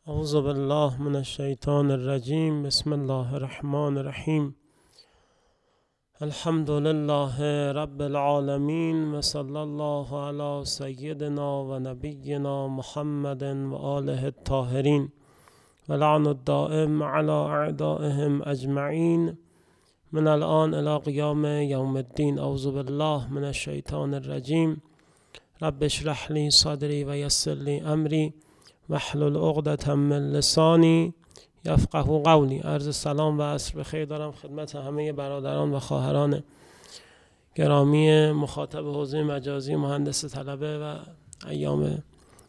اعوذ بالله من الشیطان الرجیم. بسم الله الرحمن الرحیم. الحمد لله رب العالمین و صلی الله علی سیدنا و نبینا محمد و آله الطاهرین و لعن الدائم علی اعدائهم اجمعین من الان الی قیام یوم الدین. اعوذ بالله من الشیطان الرجیم. رب اشرح لی صدری و یسر لی امری واحلل عقدة من لسانی یفقهوا قولی. عرض سلام و عصر بخیر دارم خدمت همه برادران و خواهران گرامی مخاطب حوزه مجازی مهندس طلبه و ایام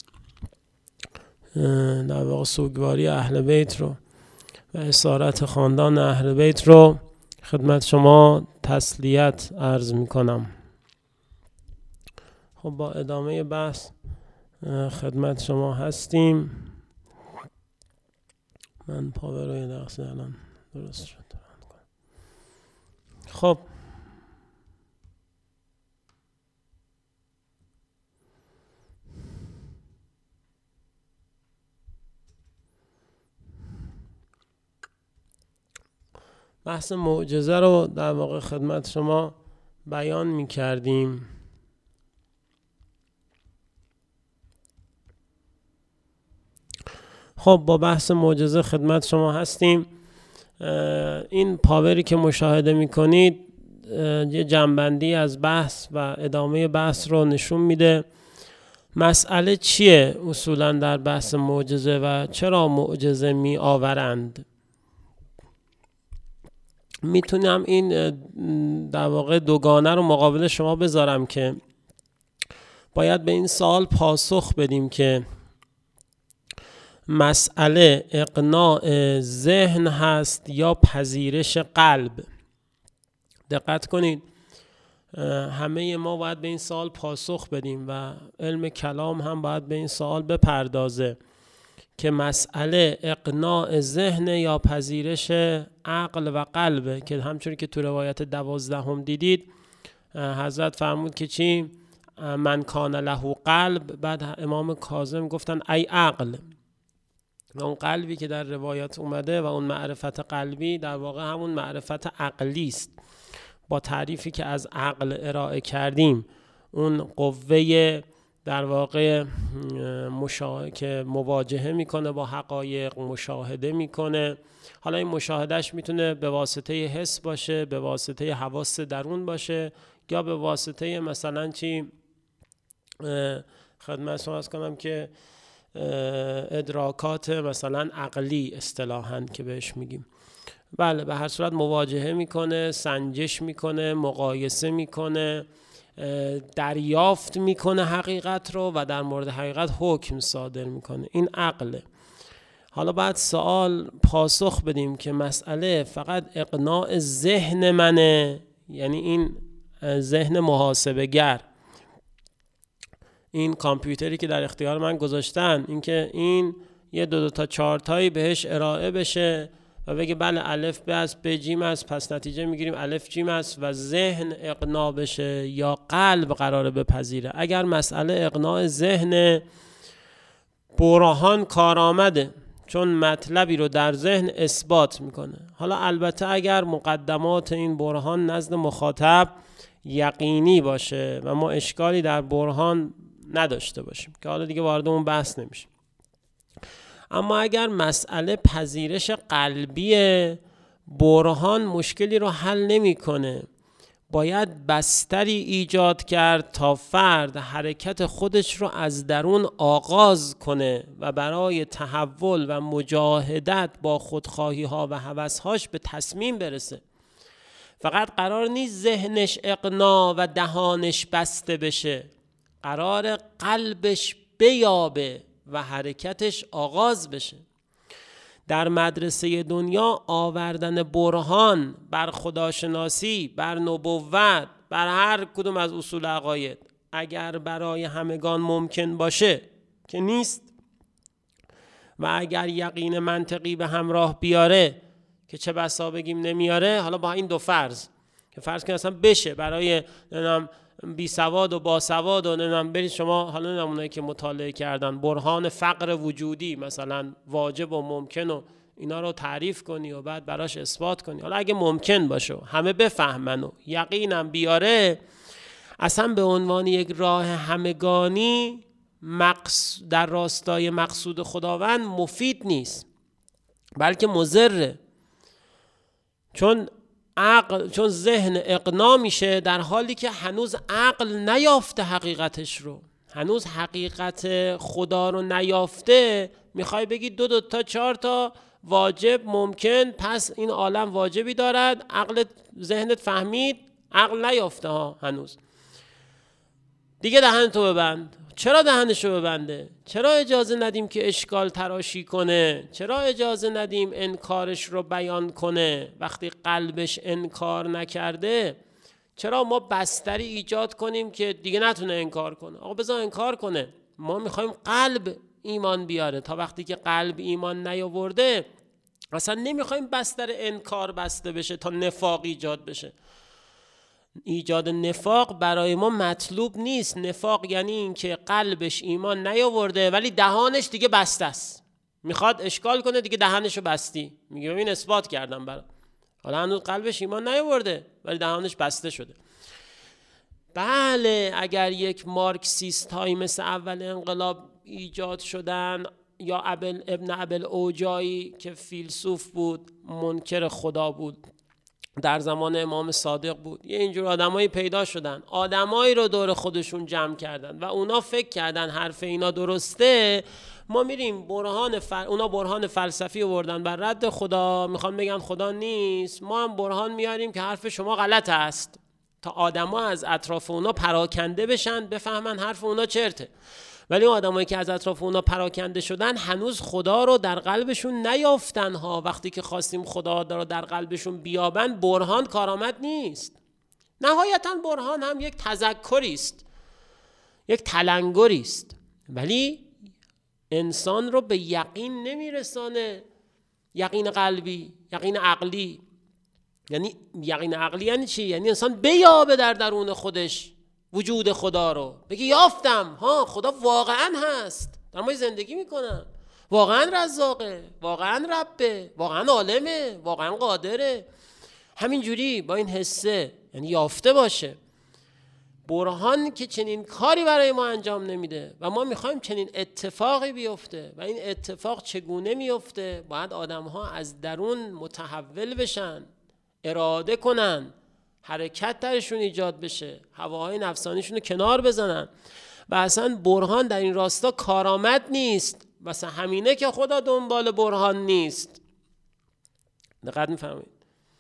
در واقع سوگواری اهل بیت رو و اسارت خاندان اهل بیت رو خدمت شما تسلیت عرض می کنم. خب با ادامه بحث خدمت شما هستیم. من پاور رو یه دقیقه الان درست شد. خب بحث معجزه رو در واقع خدمت شما بیان می کردیم. خب با بحث معجزه خدمت شما هستیم. این پاوری که مشاهده میکنید یه جنبندی از بحث و ادامه بحث رو نشون میده. مسئله چیه اصولا در بحث معجزه و چرا معجزه می آورند؟ میتونم این در واقع دوگانه رو مقابل شما بذارم که باید به این سوال پاسخ بدیم که مسئله اقناع ذهن هست یا پذیرش قلب. دقت کنید، همه ما باید به این سوال پاسخ بدیم و علم کلام هم باید به این سوال بپردازه که مسئله اقناع ذهن یا پذیرش عقل و قلب، که همچون که تو روایت 12 دیدید حضرت فرمود که چی؟ من کان له قلب. بعد امام کاظم گفتن ای عقل. و اون قلبی که در روایات اومده و اون معرفت قلبی در واقع همون معرفت عقلی است. با تعریفی که از عقل ارائه کردیم، اون قوه در واقع که مواجهه میکنه با حقایق، مشاهده میکنه. حالا این مشاهدهش میتونه به واسطه حس باشه، به واسطه حواس درون باشه، یا به واسطه مثلا چی خدمت شما عرض کنم که ادراکات مثلا عقلی اصطلاحاً که بهش میگیم. بله، به هر صورت مواجهه میکنه، سنجش میکنه، مقایسه میکنه، دریافت میکنه حقیقت رو و در مورد حقیقت حکم صادر میکنه. این عقله. حالا بعد سوال پاسخ بدیم که مسئله فقط اقناع ذهن منه، یعنی این ذهن محاسبه گر، این کامپیوتری که در اختیار من گذاشتن، اینکه این یه 2 تا 4 تایی بهش ارائه بشه و بگه بله الف ب است، ب جیم است، پس نتیجه میگیریم الف جیم است و ذهن اقناع بشه یا قلب قراره بپذیره. اگر مسئله اقناع ذهن، برهان کارآمده، چون مطلبی رو در ذهن اثبات میکنه. حالا البته اگر مقدمات این برهان نزد مخاطب یقینی باشه و ما اشکالی در برهان نداشته باشیم که حالا دیگه وارد اون بحث نمیشیم. اما اگر مسئله پذیرش قلبیه، برهان مشکلی رو حل نمیکنه. باید بستری ایجاد کرد تا فرد حرکت خودش رو از درون آغاز کنه و برای تحول و مجاهدت با خودخواهی ها و هوس‌هاش به تصمیم برسه. فقط قرار نیست ذهنش اقناع و دهانش بسته بشه، قرار قلبش بیابه و حرکتش آغاز بشه. در مدرسه دنیا آوردن برهان بر خداشناسی، بر نبوت، بر هر کدوم از اصول عقاید اگر برای همگان ممکن باشه که نیست، و اگر یقین منطقی به همراه بیاره که چه بسا بگیم نمیاره، حالا با این 2 فرض که فرض کنیم اصلا بشه برای بی سواد و با سواد و نمیدونم برید شما حالا نمونه‌ای که مطالعه کردن برهان فقر وجودی مثلا واجب و ممکن و اینا رو تعریف کنی و بعد براش اثبات کنی، حالا اگه ممکن باشه همه بفهمن و یقینم بیاره، اصلا به عنوان یک راه همگانی در راستای مقصود خداوند مفید نیست، بلکه مضره. چون ذهن اقناع میشه در حالی که هنوز عقل نیافته حقیقتش رو، هنوز حقیقت خدا رو نیافته. میخوای بگی 2 تا 4 تا واجب ممکن، پس این عالم واجبی دارد، ذهنت فهمید، عقل نیافته ها هنوز. دیگه دهنتو ببند. چرا دهنشو ببنده؟ چرا اجازه ندیم که اشکال تراشی کنه؟ چرا اجازه ندیم انکارش رو بیان کنه؟ وقتی قلبش انکار نکرده چرا ما بستری ایجاد کنیم که دیگه نتونه انکار کنه؟ آقا بذار انکار کنه. ما میخوایم قلب ایمان بیاره. تا وقتی که قلب ایمان نیاورده اصلا نمیخوایم بستر انکار بسته بشه تا نفاق ایجاد بشه. ایجاد نفاق برای ما مطلوب نیست. نفاق یعنی این که قلبش ایمان نیاورده ولی دهانش دیگه بسته است، میخواد اشکال کنه، دیگه دهانشو بستی، میگه ببین اثبات کردم برات. حالا هنوز قلبش ایمان نیاورده ولی دهانش بسته شده. بله، اگر یک مارکسیست هایی مثل اول انقلاب ایجاد شدن، یا ابن ابل اوجایی که فیلسوف بود، منکر خدا بود، در زمان امام صادق بود، یه اینجور آدمایی پیدا شدن، آدمایی رو دور خودشون جمع کردن و اونا فکر کردن حرف اینا درسته، ما میریم اونا برهان فلسفی آوردن بر رد خدا، میخوان بگن خدا نیست، ما هم برهان میاریم که حرف شما غلط است، تا آدما از اطراف اونا پراکنده بشن، بفهمن حرف اونا چرته. ولی اون آدمایی که از اطراف اونا پراکنده شدن هنوز خدا رو در قلبشون نیافتن ها. وقتی که خواستیم خدا رو در قلبشون بیابن، برهان کارآمد نیست. نهایتا برهان هم یک تذکری است، یک تلنگری است، ولی انسان رو به یقین نمیرسانه. یقین قلبی، یقین عقلی. یعنی یقین عقلی یعنی چی؟ یعنی انسان بیابه در درون خودش وجود خدا رو، بگی یافتم، ها خدا واقعا هست، در ما زندگی میکنم، واقعا رزاقه، واقعا ربه، واقعا عالمه، واقعا قادره. همینجوری با این حسه، یعنی یافته باشه. برهان که چنین کاری برای ما انجام نمیده و ما میخوایم چنین اتفاقی بیفته. و این اتفاق چگونه میفته؟ باید آدم ها از درون متحول بشن، اراده کنن، حرکت درشون ایجاد بشه، هواهای نفسانیشون رو کنار بزنن. و اصلا برهان در این راستا کارآمد نیست. مثلا همینه که خدا دنبال برهان نیست. دقت می‌فرمایید؟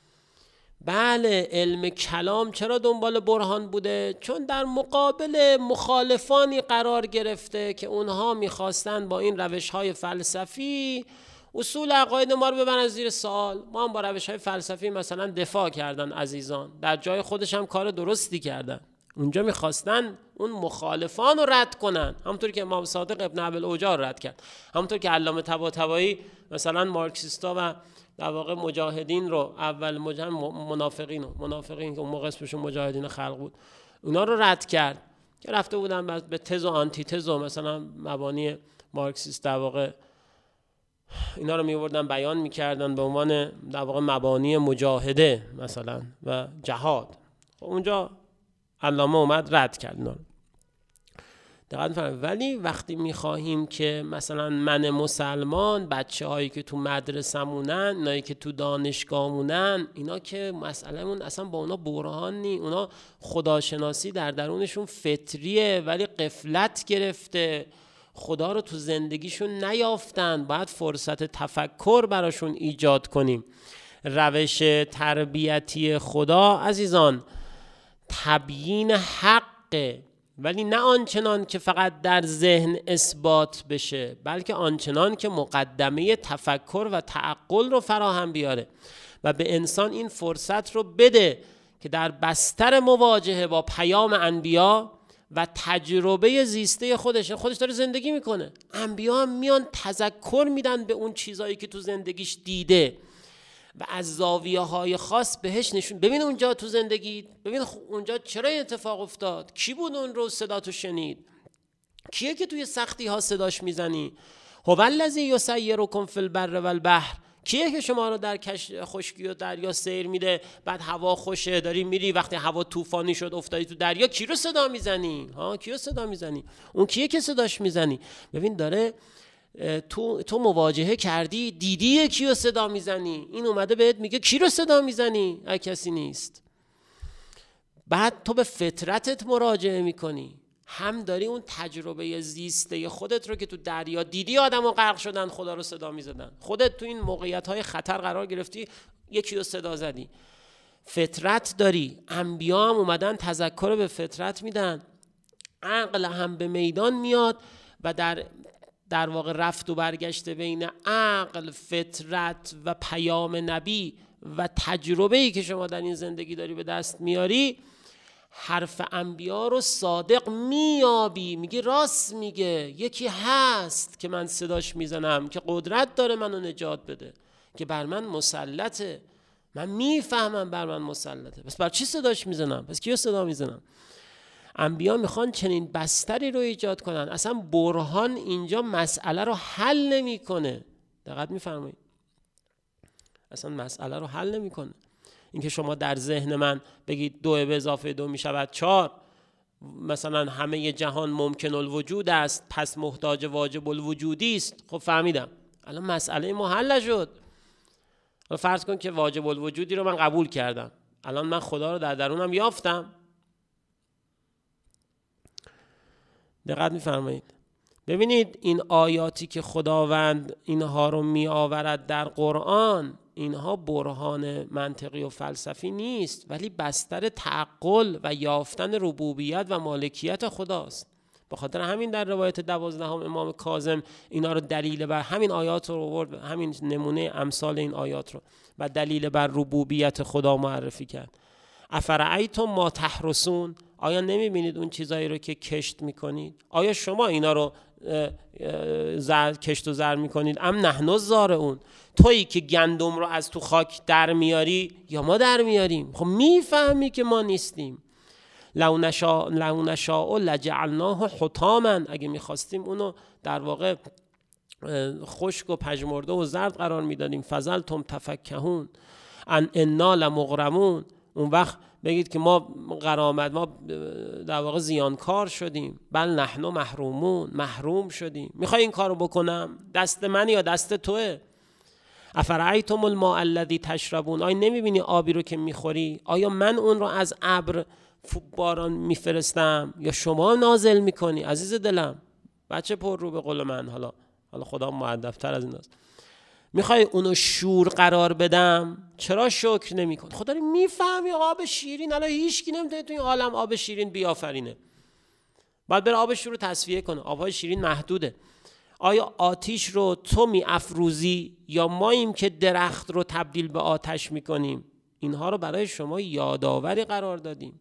بله، علم کلام چرا دنبال برهان بوده؟ چون در مقابل مخالفانی قرار گرفته که اونها میخواستن با این روش‌های فلسفی اصول عقاید ما رو ببرن زیر سوال. ما هم با روش‌های فلسفی مثلا دفاع کردن عزیزان، در جای خودش هم کار درستی کردن. اونجا میخواستن اون مخالفان رو رد کنن، همونطور که امام صادق ابن ابل اوجا رو رد کرد، همونطور که علامه طباطبایی مثلا مارکسیستا و در واقع مجاهدین رو، اول منافقین که اون موقع اسمشون مجاهدین خلق بود، اونا رو رد کرد که رفته بودن به تز و آنتی تز و مثلا مبانی مارکسیست در واقع اینا رو میوردن بیان میکردن به عنوان در واقع مبانی مجاهده مثلا و جهاد. اونجا علامه اومد رد کرد اینا رو. دقت فرمایید. ولی وقتی میخواهیم که مثلا من مسلمان، بچه هایی که تو مدرسه مونن، اینایی که تو دانشگاه مونن، اینا که مسئلهمون اصلا با اونا برهان نی، اونا خداشناسی در درونشون فطریه ولی غفلت گرفته، خدا رو تو زندگیشون نیافتن، باید فرصت تفکر براشون ایجاد کنیم. روش تربیتی خدا عزیزان تبیین حقه، ولی نه آنچنان که فقط در ذهن اثبات بشه، بلکه آنچنان که مقدمه تفکر و تعقل رو فراهم بیاره و به انسان این فرصت رو بده که در بستر مواجهه با پیام انبیا و تجربه زیسته خودش داره زندگی میکنه. انبیا هم میان تذکر میدن به اون چیزایی که تو زندگیش دیده و از زاویه های خاص بهش نشون. ببین اونجا تو زندگی، ببین اونجا چرا این اتفاق افتاد، کی بود اون رو صدا تو شنید، کیه که توی سختی ها صداش میزنی. هو الذی یسیرکم فی البر والبحر، کیه که شما رو در خشکی و دریا سیر میده، بعد هوا خوشه داری میری، وقتی هوا طوفانی شد افتادی تو دریا، کی رو صدا میزنی؟ کی رو صدا میزنی؟ اون کیه که صداش میزنی؟ ببین داره تو مواجهه کردی، دیدی کی رو صدا میزنی، این اومده بهت میگه کی رو صدا میزنی؟ کسی نیست. بعد تو به فطرتت مراجعه میکنی، هم داری اون تجربه زیسته خودت رو که تو دریا دیدی آدمو غرق شدن خدا رو صدا میزدن، خودت تو این موقعیت‌های خطر قرار گرفتی یکی رو صدا زدی. فطرت داری، انبیا هم اومدن تذکر به فطرت میدن، عقل هم به میدان میاد و در واقع رفت و برگشت بین عقل، فطرت و پیام نبی و تجربه‌ای که شما در این زندگی داری به دست میاری، حرف انبیا رو صادق میابی، میگی راست میگه، یکی هست که من صداش میزنم که قدرت داره منو نجات بده، که بر من مسلطه، من میفهمم بر من مسلطه، بس بر چی صداش میزنم؟ پس کیو صدا میزنم؟ انبیا میخوان چنین بستری رو ایجاد کنن. اصلا برهان اینجا مسئله رو حل نمیکنه، دقت میفرمایید، اصلا مسئله رو حل نمیکنه. اینکه شما در ذهن من بگید 2 به اضافه 2 میشود 4، مثلا همه جهان ممکن الوجود است پس محتاج واجب الوجودی است، خب فهمیدم، الان مسئله ما حل نشد. فرض کن که واجب الوجودی رو من قبول کردم، الان من خدا رو در درونم یافتم. دقت می‌فرمایید؟ ببینید این آیاتی که خداوند اینها رو می آورد در قرآن، اینها برهان منطقی و فلسفی نیست، ولی بستر تعقل و یافتن ربوبیت و مالکیت خداست. به خاطر همین در روایت 12 امام کاظم اینا رو دلیل بر همین آیات رو آورد، همین نمونه امثال این آیات رو و دلیل بر ربوبیت خدا معرفی کرد. افرأیتم ما تحرسون، آیا نمیبینید اون چیزایی رو که کشت میکنید؟ آیا شما اینا رو کشت و زر میکنید؟ ام نحن الزارعون، تویی که گندم رو از تو خاک در میاری یا ما در میاریم؟ خب میفهمی که ما نیستیم. لو نشاء لجعلناه حطاما، اگه میخواستیم اونو در واقع خشک و پژمرده و زرد قرار میدادیم. فظلتم تفکهون ان انا لمغرمون، اون وقت بگید که ما غرامت، ما در واقع زیانکار شدیم. بل نحن محرومون، محروم شدیم. میخوای این کارو بکنم؟ دست من یا دست توه؟ افرأیتم الماء الذی تشربون، آیا نمیبینی آبی رو که میخوری؟ آیا من اون رو از ابر باران میفرستم یا شما نازل میکنی؟ عزیز دلم، بچه پر رو به قول من، حالا خدا مؤدب‌تر از این است. میخوای اونو شور قرار بدم؟ چرا شکر نمی‌کنی؟ خدا رو میفهمی آب شیرین، الان هیچ کی نمیتونه تو این عالم آب شیرین بیافرینه، باید بره آب شور رو تصفیه کنه، آبهای شیرین محدوده. آیا آتیش رو تو میافروزی یا ماییم که درخت رو تبدیل به آتش میکنیم؟ اینها رو برای شما یادآوری قرار دادیم.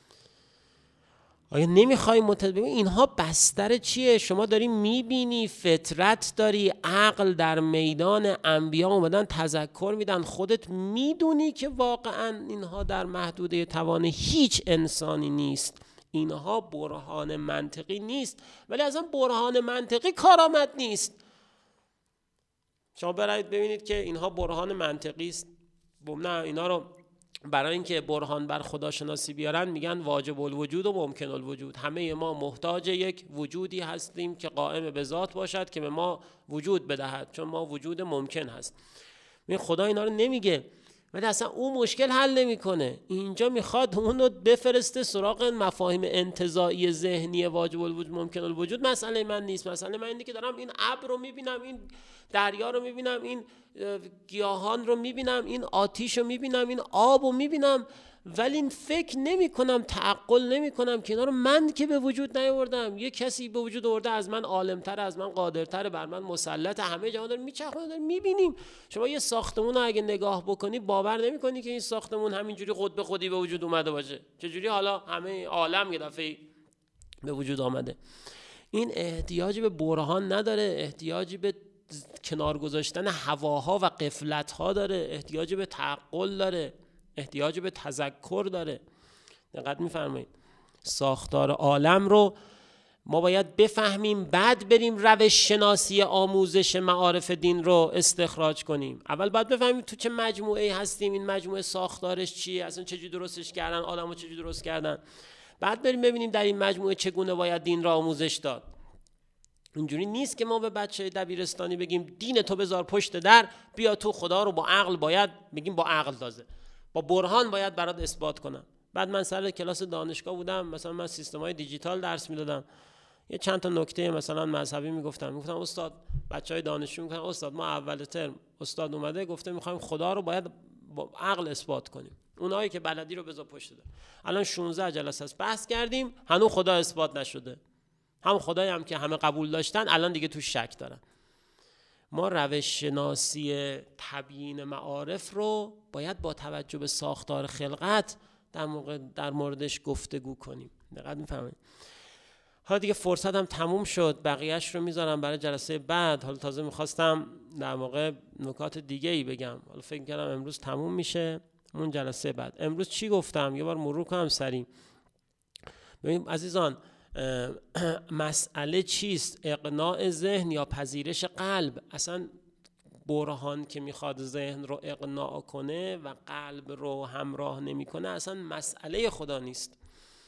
آیا نمیخوای ببین اینها بستر چیه؟ شما داری میبینی، فطرت داری، عقل در میدان، انبیا اومدن تذکر میدن، خودت میدونی که واقعا اینها در محدوده توان هیچ انسانی نیست، اینها برهان منطقی نیست، ولی اصلا برهان منطقی کارآمد نیست. شما برایید ببینید که اینها برهان منطقی است، نه، اینا رو برای اینکه برهان بر خداشناسی بیارن میگن واجب الوجود و ممکن الوجود. همه ما محتاج یک وجودی هستیم که قائم به ذات باشد که به ما وجود بدهد، چون ما وجود ممکن هست. خدا اینا رو نمیگه، ولی اصلا اون مشکل حل نمیکنه. اینجا میخواد اون رو بفرسته سراغ مفاهیم انتزاعی ذهنی واجب الوجود ممکن الوجود. مسئله من نیست، مسئله من اینه که دارم این ابر رو میبینم، این دریا رو میبینم، این گیاهان رو میبینم، این آتیش رو میبینم، این آب رو میبینم، ولی این فکر نمی کنم، تعقل نمی کنم که اینا رو من که به وجود نیاوردم، یه کسی به وجود آورده از من عالمتر، از من قادرتر، بر من مسلط، همه جهان داره میچرخونه، داره میبینیم. شما یه ساختمون رو اگه نگاه بکنی باور نمی کنی که این ساختمون همینجوری خود به خودی به وجود اومده باشه، چجوری حالا همه عالم یه دفعه به وجود آمده. این احتیاجی به برهان نداره، احتیاجی به کنار گذاشتن هواها و غفلت‌ها داره، احتیاج به تعقل داره، احتیاج به تذکر داره. دقت می‌فرمایید ساختار عالم رو ما باید بفهمیم، بعد بریم روش شناسی آموزش معارف دین رو استخراج کنیم. اول باید بفهمیم تو چه مجموعه‌ای هستیم، این مجموعه ساختارش چیه، اصلا چجوری درستش کردن، آدمو چجوری درست کردن. بعد بریم ببینیم در این مجموعه چگونه باید دین را آموزش داد. اینجوری نیست که ما به بچه دبیرستانی بگیم دین تو بذار پشت در، بیا تو خدا رو با عقل باید بگیم، با عقل تازه با برهان باید برات اثبات کنم. بعد من سر کلاس دانشگاه بودم، مثلا من سیستم‌های دیجیتال درس میدادم، یه چند تا نکته مثلا مذهبی میگفتم استاد، بچهای دانشجو میگفتن استاد ما اول ترم استاد اومده گفته میخوایم خدا رو باید با عقل اثبات کنیم، اونایی که بلدی رو بذار پشت در. الان 16 جلسه است بحث کردیم، هنوز خدا اثبات نشده. هم خدایی هم که همه قبول داشتن الان دیگه تو شک دارن. ما روش شناسی تبیین معارف رو باید با توجه به ساختار خلقت در موردش گفتگو کنیم. دقت می‌فرمایید؟ حالا دیگه فرصت هم تموم شد، بقیهش رو میذارم برای جلسه بعد. حالا تازه میخواستم در واقع نکات دیگه ای بگم، حالا فکر کردم امروز تموم میشه، اون جلسه بعد. امروز چی گفتم؟ یه بار مرور کنم سریع. ببینیم عزیزان، مسئله چیست؟ اقناع ذهن یا پذیرش قلب؟ اصلا برهان که میخواد ذهن رو اقناع کنه و قلب رو همراه نمیکنه اصلا مسئله خدا نیست،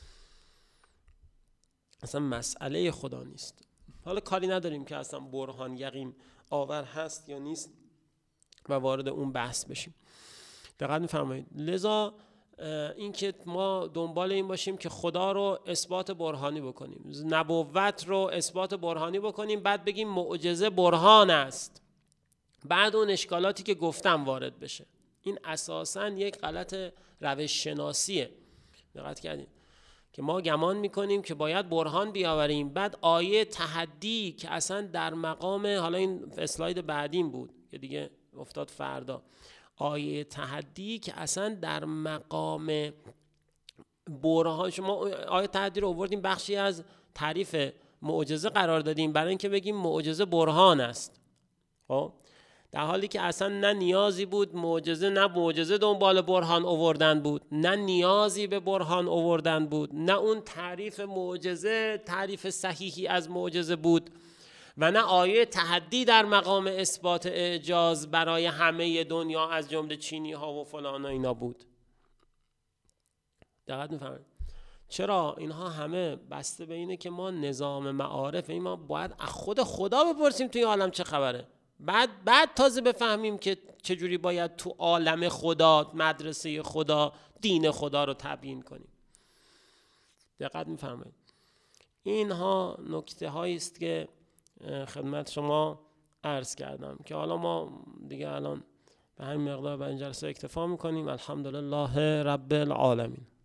اصلا مسئله خدا نیست. حالا کاری نداریم که اصلا برهان یقین آور هست یا نیست و وارد اون بحث بشیم. دقت می‌فرمایید؟ لذا اینکه ما دنبال این باشیم که خدا رو اثبات برهانی بکنیم، نبوت رو اثبات برهانی بکنیم، بعد بگیم معجزه برهان است، بعد اون اشکالاتی که گفتم وارد بشه. این اساساً یک غلط روش شناسیه. دقت کردید که ما گمان میکنیم که باید برهان بیاوریم، بعد آیه تحدی که اصلا در مقام، حالا این اسلاید بعدیم بود که دیگه افتاد فردا، آیه تحدی که اصلا در مقام برهان، شما آیه تحدی رو آوردیم بخشی از تعریف معجزه قرار دادیم برای اینکه بگیم معجزه برهان است، خب در حالی که اصلا نه نیازی بود معجزه، نه معجزه دنبال برهان آوردن بود، نه نیازی به برهان آوردن بود، نه اون تعریف معجزه تعریف صحیحی از معجزه بود، و نه آیه تحدی در مقام اثبات اعجاز برای همه دنیا از جمله چینی ها و فلان و اینا بود. دقت می‌فرمایید؟ چرا؟ اینها همه بسته به اینه که ما نظام معارف، این ما باید از خود خدا بپرسیم توی عالم چه خبره، بعد تازه بفهمیم که چجوری باید تو عالم خدا، مدرسه خدا، دین خدا رو تبیین کنیم. دقت می‌فرمایید؟ اینها نکته هایی است که خدمت شما عرض کردم که حالا ما دیگه الان به همین مقدار به این جلسه اکتفا میکنیم. الحمدلله رب العالمین.